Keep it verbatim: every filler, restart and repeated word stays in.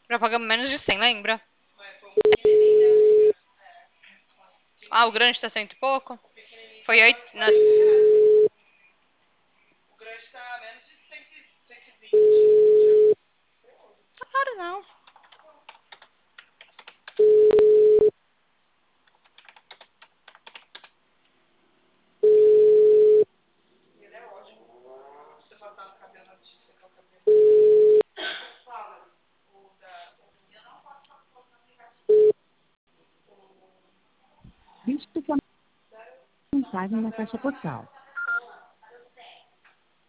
Já pagamos menos de cem, lembra? Ah, o grande tá cento e pouco? Foi oito. Na... Claro, não. Digite sua mensagem na caixa postal.